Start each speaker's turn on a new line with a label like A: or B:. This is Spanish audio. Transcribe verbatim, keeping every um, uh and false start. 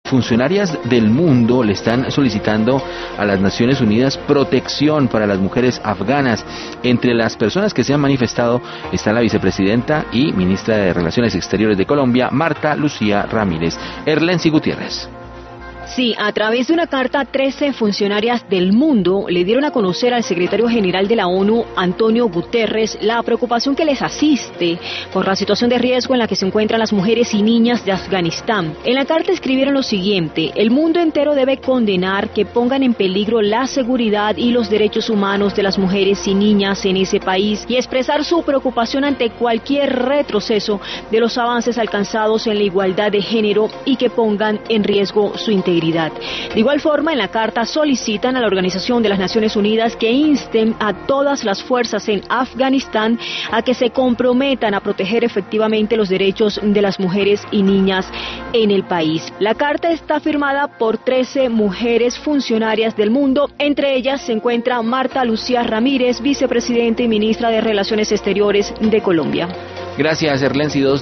A: funcionarias del mundo le están solicitando a las Naciones Unidas protección para las mujeres afganas. Entre las personas que se han manifestado está la vicepresidenta y ministra de Relaciones Exteriores de Colombia, Marta Lucía Ramírez. Erlensi Gutiérrez.
B: Sí, a través de una carta, trece funcionarias del mundo le dieron a conocer al secretario general de la ONU, Antonio Guterres, la preocupación que les asiste por la situación de riesgo en la que se encuentran las mujeres y niñas de Afganistán. En la carta escribieron lo siguiente: el mundo entero debe condenar que pongan en peligro la seguridad y los derechos humanos de las mujeres y niñas en ese país y expresar su preocupación ante cualquier retroceso de los avances alcanzados en la igualdad de género y que pongan en riesgo su integridad. De igual forma, en la carta solicitan a la Organización de las Naciones Unidas que insten a todas las fuerzas en Afganistán a que se comprometan a proteger efectivamente los derechos de las mujeres y niñas en el país. La carta está firmada por trece mujeres funcionarias del mundo, entre ellas se encuentra Marta Lucía Ramírez, vicepresidenta y ministra de Relaciones Exteriores de Colombia.
A: Gracias, Erlensi.